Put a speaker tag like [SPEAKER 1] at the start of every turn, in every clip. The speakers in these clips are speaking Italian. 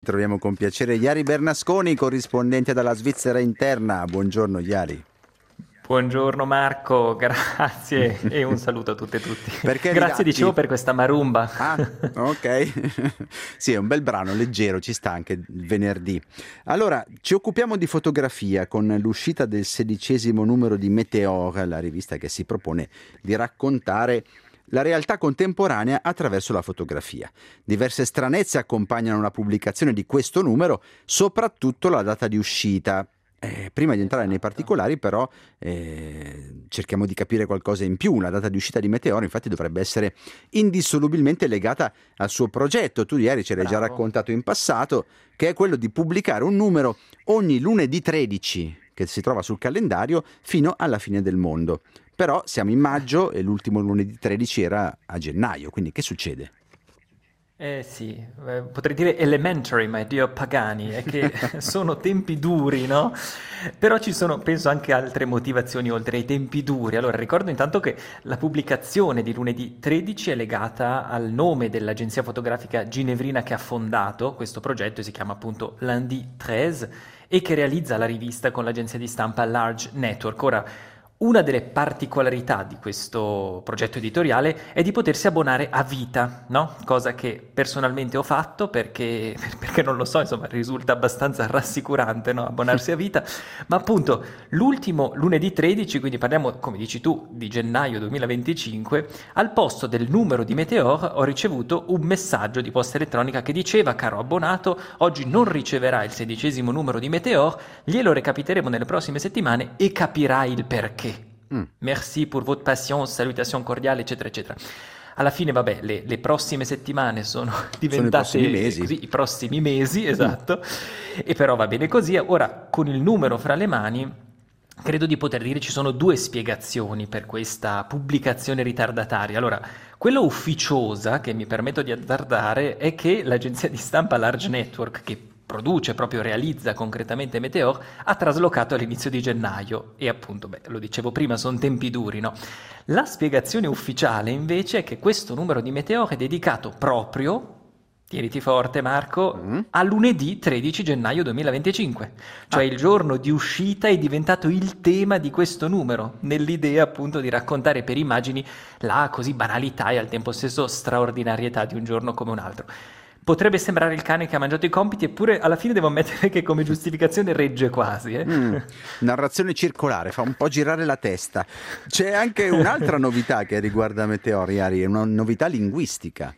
[SPEAKER 1] Troviamo con piacere Iari Bernasconi, corrispondente dalla Svizzera interna. Buongiorno Iari.
[SPEAKER 2] Buongiorno Marco, grazie e un saluto a tutte e tutti.
[SPEAKER 1] Perché
[SPEAKER 2] Grazie,
[SPEAKER 1] ridatti?
[SPEAKER 2] dicevo, per questa marumba.
[SPEAKER 1] Ah, ok. Sì, è un bel brano, leggero, ci sta anche il venerdì. Allora, ci occupiamo di fotografia con l'uscita del 16° numero di Meteor, la rivista che si propone di raccontare la realtà contemporanea attraverso la fotografia. Diverse stranezze accompagnano la pubblicazione di questo numero, soprattutto la data di uscita. Prima di entrare nei
[SPEAKER 2] Esatto.
[SPEAKER 1] particolari, però, cerchiamo di capire qualcosa in più. La data di uscita di Meteor, infatti, dovrebbe essere indissolubilmente legata al suo progetto. Tu ieri ci hai già
[SPEAKER 2] Bravo.
[SPEAKER 1] raccontato in passato che è quello di pubblicare un numero ogni lunedì 13 che si trova sul calendario fino alla fine del mondo. Però siamo in maggio e l'ultimo lunedì 13 era a gennaio, quindi che succede?
[SPEAKER 2] Eh sì, potrei dire elementary, my dear Pagani, è che sono tempi duri, no? Però ci sono, penso, anche altre motivazioni oltre ai tempi duri. Allora, ricordo intanto che la pubblicazione di lunedì 13 è legata al nome dell'agenzia fotografica ginevrina che ha fondato questo progetto, si chiama appunto Lundi 13, e che realizza la rivista con l'agenzia di stampa Large Network. Ora, una delle particolarità di questo progetto editoriale è di potersi abbonare a vita, no? Cosa che personalmente ho fatto perché non lo so, insomma, risulta abbastanza rassicurante, no? Abbonarsi a vita, ma appunto l'ultimo lunedì 13, quindi parliamo, come dici tu, di gennaio 2025, al posto del numero di Meteor ho ricevuto un messaggio di posta elettronica che diceva: caro abbonato, oggi non riceverai il 16° numero di Meteor, glielo recapiteremo nelle prossime settimane e capirai il perché.
[SPEAKER 1] Mm.
[SPEAKER 2] Merci pour votre patience, salutations cordiali, eccetera, eccetera. Alla fine, vabbè, le prossime settimane sono
[SPEAKER 1] Sono i prossimi
[SPEAKER 2] diventate
[SPEAKER 1] mesi.
[SPEAKER 2] così, i prossimi mesi,
[SPEAKER 1] Mm.
[SPEAKER 2] esatto, e però va bene così. Ora, con il numero fra le mani, credo di poter dire ci sono due spiegazioni per questa pubblicazione ritardataria. Allora, quella ufficiosa, che mi permetto di azzardare, è che l'agenzia di stampa Large Network, che produce, proprio realizza concretamente Meteor, ha traslocato all'inizio di gennaio e appunto, beh, lo dicevo prima, sono tempi duri, no? La spiegazione ufficiale invece è che questo numero di Meteor è dedicato proprio, tieniti forte Marco,
[SPEAKER 1] Mm.
[SPEAKER 2] a lunedì 13 gennaio 2025, cioè
[SPEAKER 1] Ah,
[SPEAKER 2] il giorno di uscita è diventato il tema di questo numero, nell'idea appunto di raccontare per immagini la così banalità e al tempo stesso straordinarietà di un giorno come un altro. Potrebbe sembrare il cane che ha mangiato i compiti, eppure alla fine devo ammettere che come giustificazione regge quasi, eh.
[SPEAKER 1] mm. Narrazione circolare, fa un po' girare la testa. C'è anche un'altra novità che riguarda Meteor, Iari, è una novità linguistica.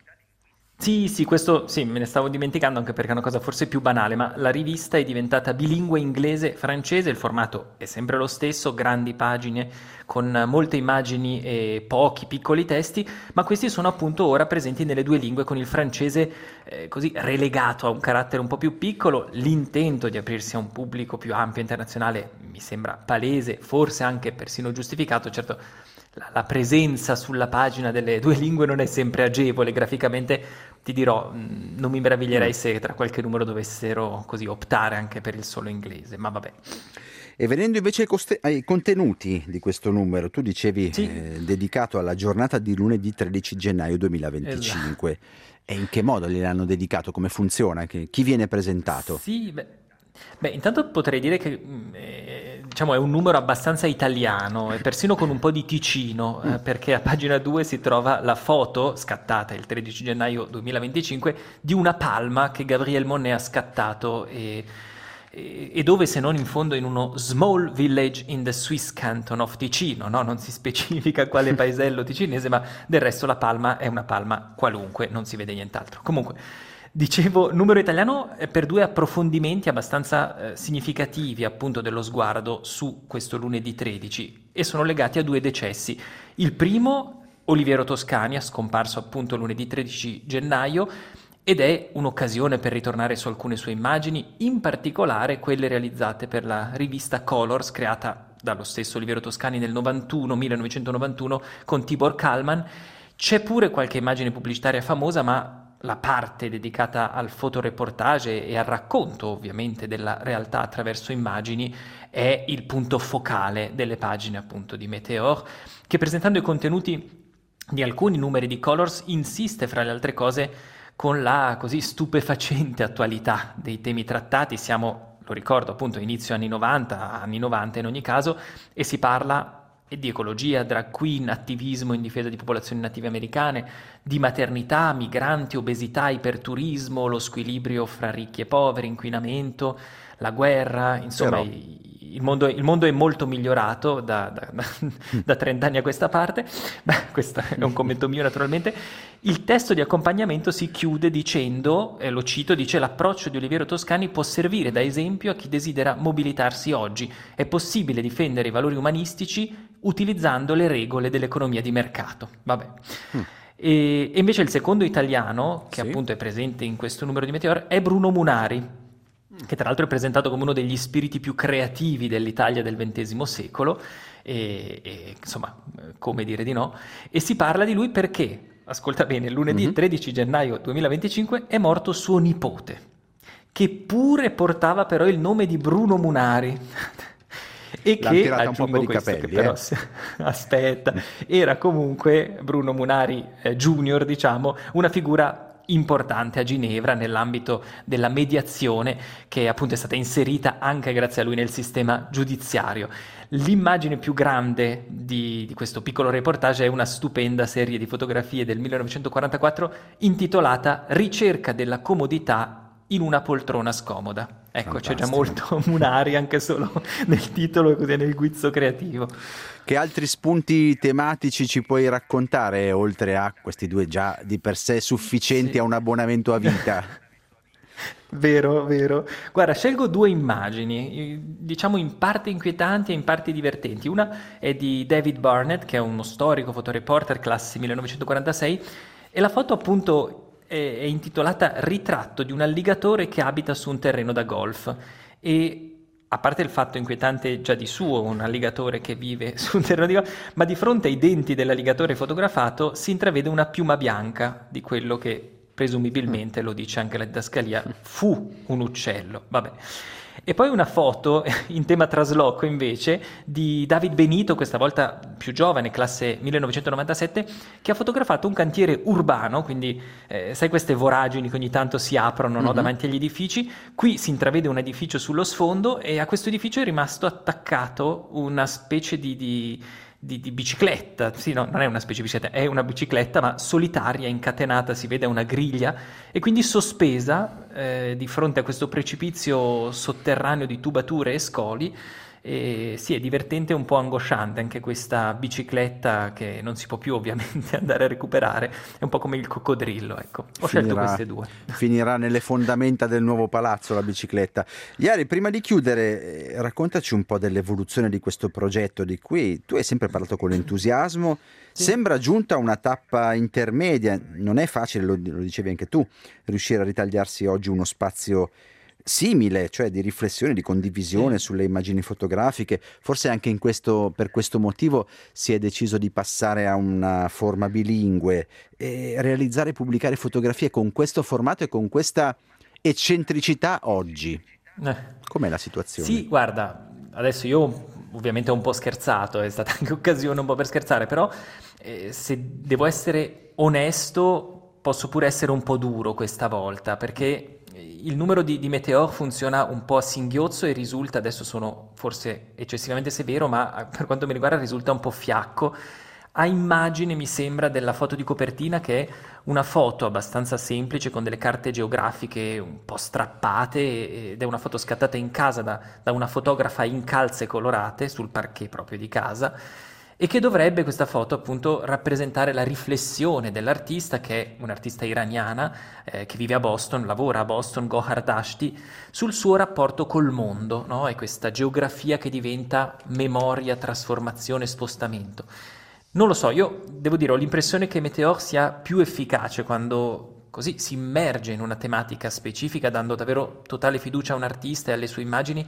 [SPEAKER 2] Sì, sì, questo sì, me ne stavo dimenticando anche perché è una cosa forse più banale, ma la rivista è diventata bilingue inglese-francese, il formato è sempre lo stesso, grandi pagine con molte immagini e pochi piccoli testi, ma questi sono appunto ora presenti nelle due lingue con il francese così relegato a un carattere un po' più piccolo. L'intento di aprirsi a un pubblico più ampio internazionale mi sembra palese, forse anche persino giustificato, certo. La presenza sulla pagina delle due lingue non è sempre agevole graficamente, ti dirò, non mi
[SPEAKER 1] Mm.
[SPEAKER 2] meraviglierei se tra qualche numero dovessero così optare anche per il solo inglese, ma vabbè.
[SPEAKER 1] E venendo invece ai contenuti di questo numero, tu dicevi
[SPEAKER 2] Sì,
[SPEAKER 1] dedicato alla giornata di lunedì 13 gennaio
[SPEAKER 2] esatto.
[SPEAKER 1] 2025. E in che modo gliel'hanno dedicato? Come funziona? Chi viene presentato?
[SPEAKER 2] Sì, beh, intanto potrei dire che diciamo, è un numero abbastanza italiano e persino con un po' di Ticino,
[SPEAKER 1] Mm.
[SPEAKER 2] perché a pagina 2 si trova la foto scattata il 13 gennaio 2025 di una palma che Gabriel Monet ha scattato e dove, se non in fondo, in uno small village in the Swiss canton of Ticino, no? Non si specifica quale paesello ticinese, ma del resto la palma è una palma qualunque, non si vede nient'altro. Comunque, dicevo, numero italiano per due approfondimenti abbastanza significativi appunto dello sguardo su questo lunedì 13 e sono legati a due decessi. Il primo, Oliviero Toscani, scomparso appunto lunedì 13 gennaio, ed è un'occasione per ritornare su alcune sue immagini, in particolare quelle realizzate per la rivista Colors, creata dallo stesso Oliviero Toscani nel 1991, con Tibor Kalman. C'è pure qualche immagine pubblicitaria famosa, ma la parte dedicata al fotoreportage e al racconto, ovviamente, della realtà attraverso immagini è il punto focale delle pagine, appunto, di Meteor, che presentando i contenuti di alcuni numeri di Colors insiste, fra le altre cose, con la così stupefacente attualità dei temi trattati. Siamo, lo ricordo appunto, inizio anni 90 in ogni caso, e si parla di ecologia, drag queen, attivismo in difesa di popolazioni native americane, di maternità, migranti, obesità, iperturismo, lo squilibrio fra ricchi e poveri, inquinamento, la guerra, insomma.
[SPEAKER 1] Però
[SPEAKER 2] Il mondo è molto migliorato da 30 anni a questa parte. Beh, questo è un commento mio naturalmente. Il testo di accompagnamento si chiude dicendo, lo cito, dice: l'approccio di Oliviero Toscani può servire da esempio a chi desidera mobilitarsi oggi. È possibile difendere i valori umanistici utilizzando le regole dell'economia di mercato. Vabbè. E invece il secondo italiano, che
[SPEAKER 1] Sì.
[SPEAKER 2] appunto è presente in questo numero di Meteor, è Bruno Munari, che tra l'altro è presentato come uno degli spiriti più creativi dell'Italia del XX secolo, e insomma, come dire di no, e si parla di lui perché, ascolta bene, lunedì 13 gennaio 2025 è morto suo nipote, che pure portava però il nome di Bruno Munari. E
[SPEAKER 1] L'hanno
[SPEAKER 2] che,
[SPEAKER 1] tirata un po' per
[SPEAKER 2] aggiungo
[SPEAKER 1] i
[SPEAKER 2] questo, che
[SPEAKER 1] capelli,
[SPEAKER 2] però, aspetta, era comunque Bruno Munari Junior, diciamo, una figura importante a Ginevra nell'ambito della mediazione, che appunto è stata inserita anche grazie a lui nel sistema giudiziario. L'immagine più grande di questo piccolo reportage è una stupenda serie di fotografie del 1944 intitolata Ricerca della comodità in una poltrona scomoda. Ecco, c'è già molto Munari anche solo nel titolo e così nel guizzo creativo.
[SPEAKER 1] Che altri spunti tematici ci puoi raccontare, oltre a questi due già di per sé sufficienti
[SPEAKER 2] Sì.
[SPEAKER 1] a un abbonamento a vita?
[SPEAKER 2] Vero, vero. Guarda, scelgo due immagini, diciamo in parte inquietanti e in parte divertenti. Una è di David Barnett, che è uno storico fotoreporter, classe 1946, e la foto appunto è intitolata Ritratto di un alligatore che abita su un terreno da golf. E a parte il fatto inquietante già di suo, un alligatore che vive su un terreno di golf, ma di fronte ai denti dell'alligatore fotografato si intravede una piuma bianca di quello che presumibilmente, lo dice anche la didascalia, fu un uccello. Vabbè. E poi una foto in tema trasloco invece di David Benito, questa volta più giovane, classe 1997, che ha fotografato un cantiere urbano, quindi sai queste voragini che ogni tanto si aprono, no, davanti agli edifici. Qui si intravede un edificio sullo sfondo e a questo edificio è rimasto attaccato una specie di bicicletta. Sì, no, non è una specie di bicicletta, è una bicicletta ma solitaria, incatenata, si vede a una griglia e quindi sospesa di fronte a questo precipizio sotterraneo di tubature e scoli. E sì, è divertente e un po' angosciante anche questa bicicletta che non si può più ovviamente andare a recuperare, è un po' come il coccodrillo, ecco. Ho scelto queste due.
[SPEAKER 1] Finirà nelle fondamenta del nuovo palazzo la bicicletta. Iari, prima di chiudere, raccontaci un po' dell'evoluzione di questo progetto di cui tu hai sempre parlato con entusiasmo.
[SPEAKER 2] Sì.
[SPEAKER 1] Sembra giunta a una tappa intermedia, non è facile, lo dicevi anche tu, riuscire a ritagliarsi oggi uno spazio simile, cioè di riflessione, di condivisione sulle immagini fotografiche. Forse anche per questo motivo si è deciso di passare a una forma bilingue e realizzare e pubblicare fotografie con questo formato e con questa eccentricità oggi. Com'è la situazione?
[SPEAKER 2] Sì, guarda, adesso io ovviamente ho un po' scherzato, è stata anche occasione un po' per scherzare, però se devo essere onesto posso pure essere un po' duro questa volta, perché il numero di Meteor funziona un po' a singhiozzo e risulta, adesso sono forse eccessivamente severo, ma per quanto mi riguarda risulta un po' fiacco. A immagine mi sembra della foto di copertina, che è una foto abbastanza semplice con delle carte geografiche un po' strappate, ed è una foto scattata in casa da una fotografa in calze colorate sul parquet proprio di casa, e che dovrebbe, questa foto appunto, rappresentare la riflessione dell'artista, che è un'artista iraniana che vive a Boston, lavora a Boston, Gohar Dashti, sul suo rapporto col mondo, no? E questa geografia che diventa memoria, trasformazione, spostamento. Non lo so, io devo dire, ho l'impressione che Meteor sia più efficace quando così si immerge in una tematica specifica, dando davvero totale fiducia a un artista e alle sue immagini,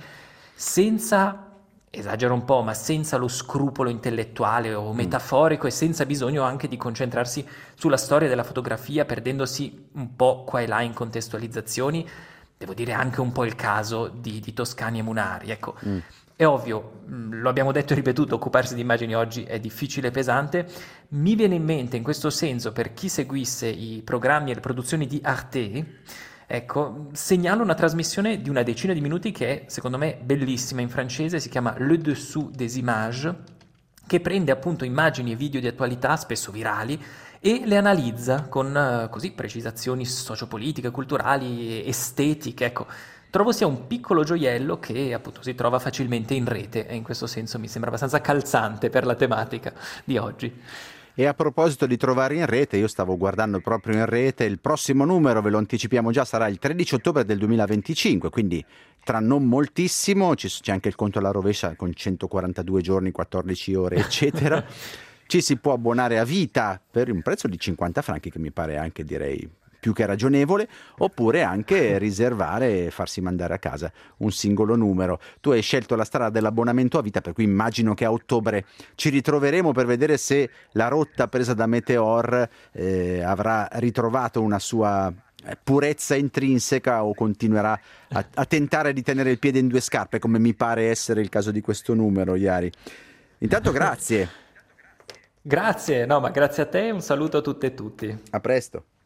[SPEAKER 2] senza, esagero un po', ma senza lo scrupolo intellettuale o metaforico, e senza bisogno anche di concentrarsi sulla storia della fotografia, perdendosi un po' qua e là in contestualizzazioni. Devo dire anche un po' il caso di Toscani e Munari, ecco. È ovvio, lo abbiamo detto e ripetuto, occuparsi di immagini oggi è difficile e pesante. Mi viene in mente in questo senso, per chi seguisse i programmi e le produzioni di Arte, ecco, segnalo una trasmissione di una decina di minuti che è, secondo me, bellissima in francese, si chiama Le Dessous des Images, che prende appunto immagini e video di attualità, spesso virali, e le analizza con così precisazioni sociopolitiche, culturali, estetiche, ecco. Trovo sia un piccolo gioiello che appunto si trova facilmente in rete e in questo senso mi sembra abbastanza calzante per la tematica di oggi.
[SPEAKER 1] E a proposito di trovare in rete, io stavo guardando proprio in rete, il prossimo numero, ve lo anticipiamo già, sarà il 13 ottobre del 2025, quindi tra non moltissimo, c'è anche il conto alla rovescia con 142 giorni, 14 ore, eccetera. Ci si può abbonare a vita per un prezzo di 50 franchi, che mi pare anche, direi, più che ragionevole, oppure anche riservare e farsi mandare a casa un singolo numero. Tu hai scelto la strada dell'abbonamento a vita, per cui immagino che a ottobre ci ritroveremo per vedere se la rotta presa da Meteor avrà ritrovato una sua purezza intrinseca o continuerà a tentare di tenere il piede in due scarpe, come mi pare essere il caso di questo numero, Iari. Intanto grazie,
[SPEAKER 2] Grazie, no, ma grazie a te e un saluto a tutte e tutti.
[SPEAKER 1] a presto.